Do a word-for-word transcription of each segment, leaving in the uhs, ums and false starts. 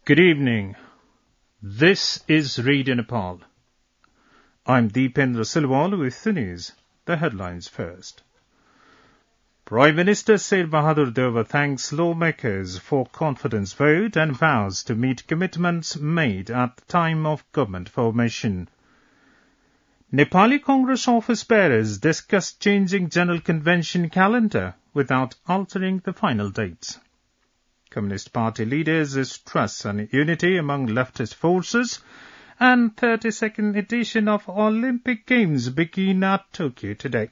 Good evening. This is Radio Nepal. I'm Deependra Silwal with the news. The headlines first. Prime Minister Sher Bahadur Deuba thanks lawmakers for confidence vote and vows to meet commitments made at the time of government formation. Nepali Congress office bearers discussed changing General Convention calendar without altering the final dates. Communist Party leaders stress on unity among leftist forces, and thirty-second edition of Olympic Games begin at Tokyo today.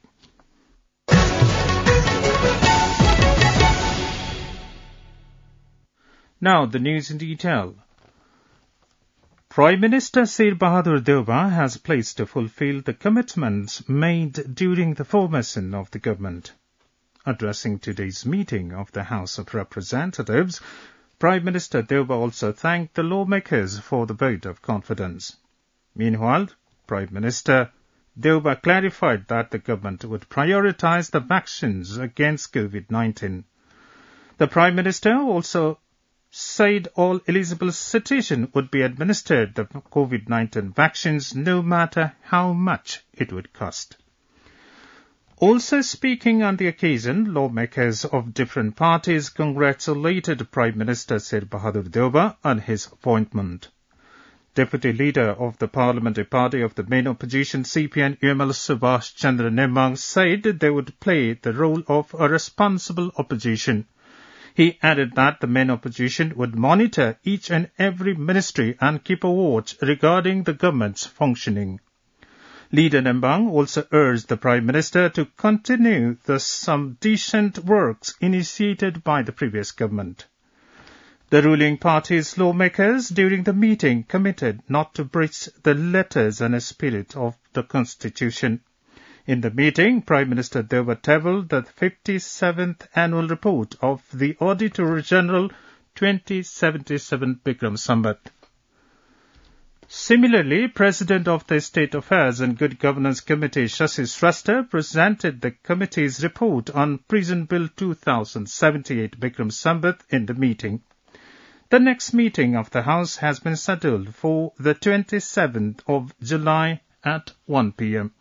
Now the news in detail. Prime Minister Sher Bahadur Deuba has pledged to fulfill the commitments made during the formation of the government. Addressing today's meeting of the House of Representatives, Prime Minister Deuba also thanked the lawmakers for the vote of confidence. Meanwhile, Prime Minister Deuba clarified that the government would prioritize the vaccines against COVID nineteen. The Prime Minister also said all eligible citizens would be administered the COVID nineteen vaccines no matter how much it would cost. Also speaking on the occasion, lawmakers of different parties congratulated Prime Minister Sher Bahadur Deuba on his appointment. Deputy Leader of the Parliamentary Party of the main opposition, C P N U M L Subhash Chandra Nembang, said they would play the role of a responsible opposition. He added that the main opposition would monitor each and every ministry and keep a watch regarding the government's functioning. Leader Nembang also urged the Prime Minister to continue the some decent works initiated by the previous government. The ruling party's lawmakers during the meeting committed not to breach the letters and spirit of the Constitution. In the meeting, Prime Minister Deuba tabled the fifty-seventh annual report of the Auditor General twenty seventy-seven Bikram Sambat. Similarly, President of the State Affairs and Good Governance Committee, Shashi Shrestha, presented the committee's report on Prison Bill two thousand seventy-eight Bikram Sambat in the meeting. The next meeting of the House has been scheduled for the twenty-seventh of July at one p.m.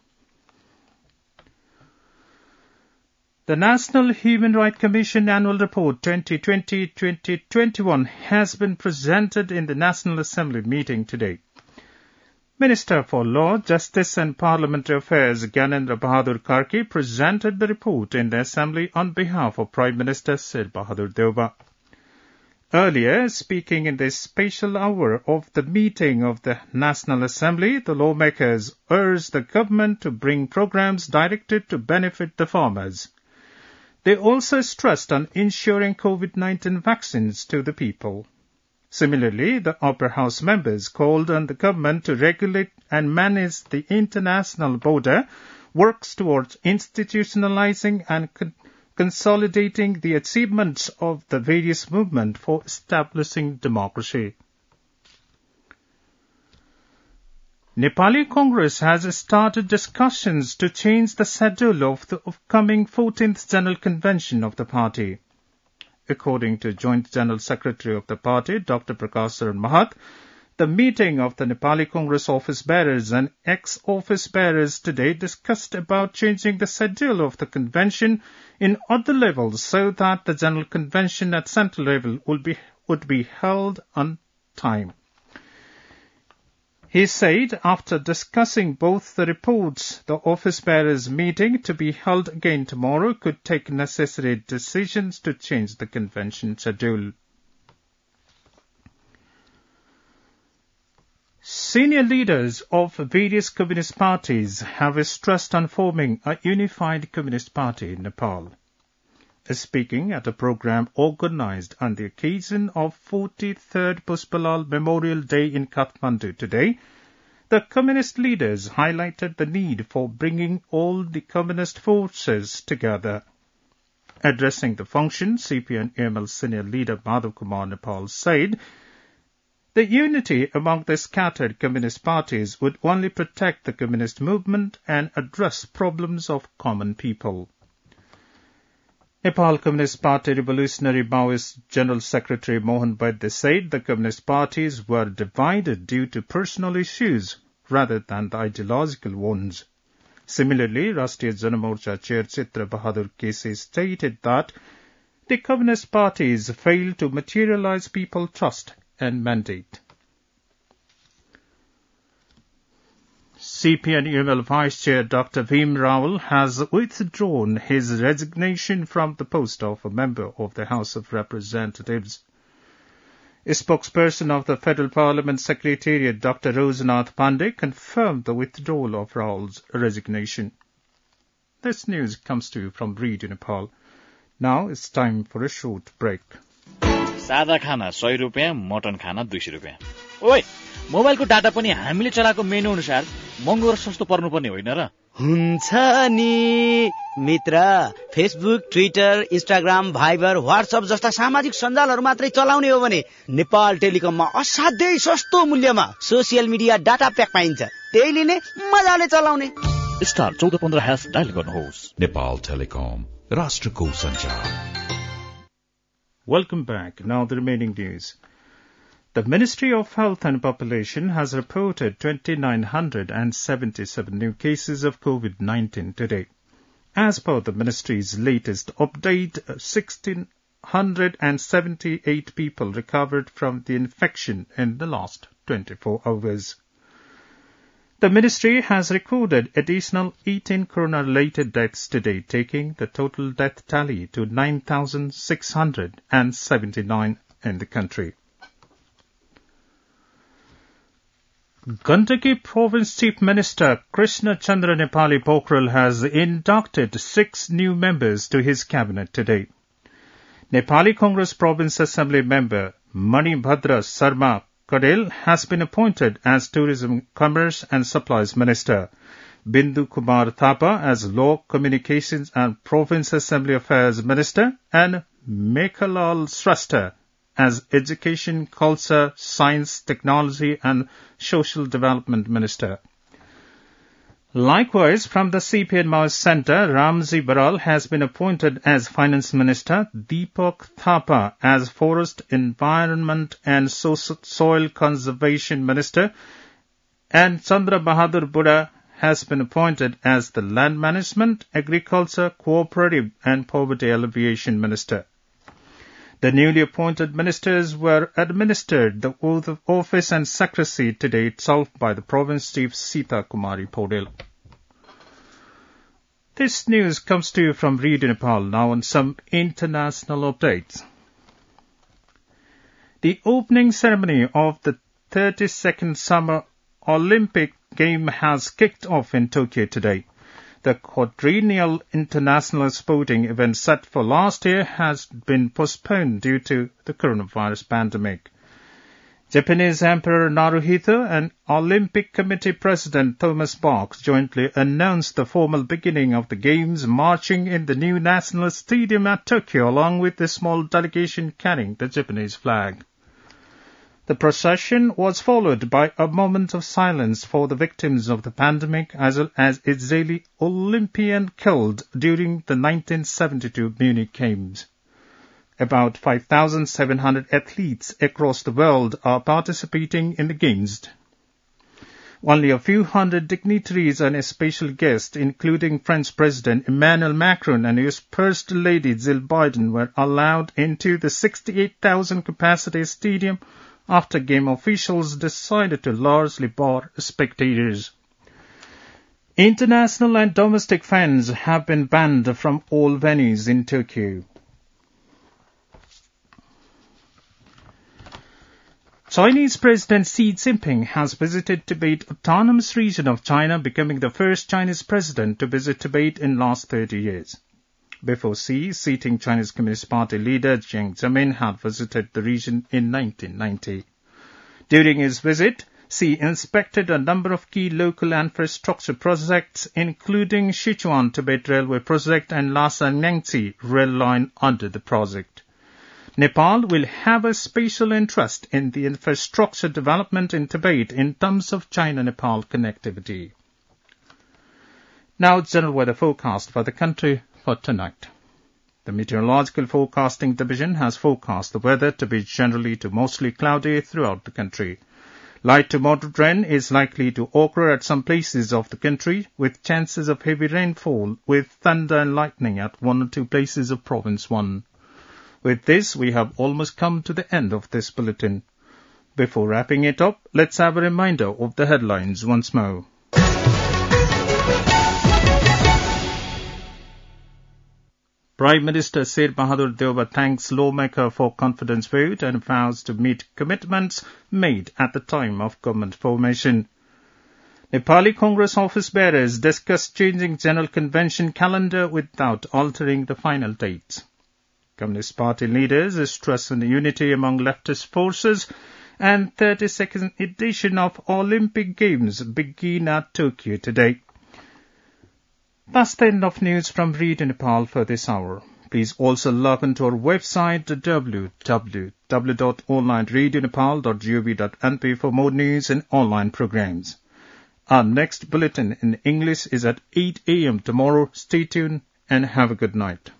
The National Human Rights Commission Annual Report twenty twenty to twenty twenty-one has been presented in the National Assembly meeting today. Minister for Law, Justice and Parliamentary Affairs Gyanendra Bahadur Karki presented the report in the Assembly on behalf of Prime Minister Sher Bahadur Deuba. Earlier, speaking in the special hour of the meeting of the National Assembly, the lawmakers urged the government to bring programs directed to benefit the farmers. They also stressed on ensuring COVID nineteen vaccines to the people. Similarly, the upper house members called on the government to regulate and manage the international border, works towards institutionalizing and con- consolidating the achievements of the various movements for establishing democracy. Nepali Congress has started discussions to change the schedule of the upcoming fourteenth General Convention of the party. According to Joint General Secretary of the party, Doctor Prakash Saran Mahat, the meeting of the Nepali Congress office bearers and ex-office bearers today discussed about changing the schedule of the convention in other levels so that the General Convention at central level would be, would be held on time. He said after discussing both the reports, the office bearers meeting to be held again tomorrow could take necessary decisions to change the convention schedule. Senior leaders of various communist parties have stressed on forming a unified communist party in Nepal. Speaking at a program organized on the occasion of forty-third Puspalal Memorial Day in Kathmandu today, the communist leaders highlighted the need for bringing all the communist forces together. Addressing the function, C P N U M L senior leader Madhav Kumar Nepal said, the unity among the scattered communist parties would only protect the communist movement and address problems of common people. Nepal Communist Party Revolutionary Maoist General Secretary Mohan Vaidya said the Communist parties were divided due to personal issues rather than the ideological ones. Similarly, Rashtriya Janamorcha Chair Chitra Bahadur Kesi stated that the Communist parties failed to materialize people's trust and mandate. C P N U M L Vice Chair Doctor Bhim Rawal has withdrawn his resignation from the post of a member of the House of Representatives. A spokesperson of the Federal Parliament Secretariat, Doctor Rosanath Pandey, confirmed the withdrawal of Rawal's resignation. This news comes to you from Radio Nepal. Now it's time for a short break. सादा खाना सय रुपियाँ, mutton खाना दुई सय रुपियाँ. ओइ, मोबाइलको डाटा पनि हामीले चलाएको मेनु अनुसार महँगो र सस्तो पर्नुपर्ने होइन र? हुन्छ नि मित्र. Facebook, Twitter, Instagram, Viber, WhatsApp जस्ता सामाजिक सञ्जालहरू मात्रै चलाउने हो भने नेपाल टेलिकममा असाध्यै सस्तो मूल्यमा सोसियल मिडिया डाटा प्याक पाइन्छ. त्यही लिने, मजाले चलाउने. स्टार चौध पन्ध्र ह्यास डायल गर्नुहोस्. नेपाल टेलिकम, राष्ट्रको सञ्चार. Welcome back. Now the remaining news. The Ministry of Health and Population has reported two thousand nine hundred seventy-seven new cases of COVID nineteen today. As per the ministry's latest update, one thousand six hundred seventy-eight people recovered from the infection in the last twenty-four hours. The ministry has recorded additional eighteen corona-related deaths today, taking the total death tally to nine thousand six hundred seventy-nine in the country. Gandaki Province Chief Minister Krishna Chandra Nepali Pokhrel has inducted six new members to his cabinet today. Nepali Congress Province Assembly member Manibhadra Sarma Kadel has been appointed as Tourism, Commerce and Supplies Minister, Bindu Kumar Thapa as Law, Communications and Province Assembly Affairs Minister, and Mekhalal Shrestha as Education, Culture, Science, Technology and Social Development Minister. Likewise, from the C P N Maoist Centre, Ramji Baral has been appointed as Finance Minister, Deepak Thapa as Forest, Environment and so- Soil Conservation Minister, and Chandra Bahadur Buddha has been appointed as the Land Management, Agriculture, Cooperative and Poverty Alleviation Minister. The newly appointed ministers were administered the oath of office and secrecy today itself by the province chief Sita Kumari Podel. This news comes to you from Radio Nepal. Now on some international updates. The opening ceremony of the thirty-second Summer Olympic Game has kicked off in Tokyo today. The quadrennial international sporting event set for last year has been postponed due to the coronavirus pandemic. Japanese Emperor Naruhito and Olympic Committee President Thomas Bach jointly announced the formal beginning of the Games, marching in the new National Stadium at Tokyo along with a small delegation carrying the Japanese flag. The procession was followed by a moment of silence for the victims of the pandemic as well as Israeli Olympian killed during the nineteen seventy-two Munich Games. About five thousand seven hundred athletes across the world are participating in the Games. Only a few hundred dignitaries and a special guest, including French President Emmanuel Macron and U S First Lady Jill Biden, were allowed into the sixty-eight thousand capacity stadium after game officials decided to largely bar spectators. International and domestic fans have been banned from all venues in Tokyo. Chinese President Xi Jinping has visited Tibet Autonomous Region of China, becoming the first Chinese president to visit Tibet in the last thirty years. Before Xi, sitting Chinese Communist Party leader Jiang Zemin had visited the region in nineteen ninety. During his visit, Xi inspected a number of key local infrastructure projects, including Sichuan-Tibet Railway Project and Lhasa-Nyingchi rail line under the project. Nepal will have a special interest in the infrastructure development in Tibet in terms of China-Nepal connectivity. Now, general weather forecast for the country for tonight. The Meteorological Forecasting Division has forecast the weather to be generally to mostly cloudy throughout the country. Light to moderate rain is likely to occur at some places of the country, with chances of heavy rainfall with thunder and lightning at one or two places of Province one. With this, we have almost come to the end of this bulletin. Before wrapping it up, let's have a reminder of the headlines once more. Prime Minister Sher Bahadur Deuba thanks lawmaker for confidence vote and vows to meet commitments made at the time of government formation. Nepali Congress office bearers discuss changing General Convention calendar without altering the final date. Communist Party leaders stress on unity among leftist forces, and thirty-second edition of Olympic Games begin at Tokyo today. That's the end of news from Radio Nepal for this hour. Please also log on to our website w w w dot online radio nepal dot gov dot n p for more news and online programs. Our next bulletin in English is at eight a m tomorrow. Stay tuned and have a good night.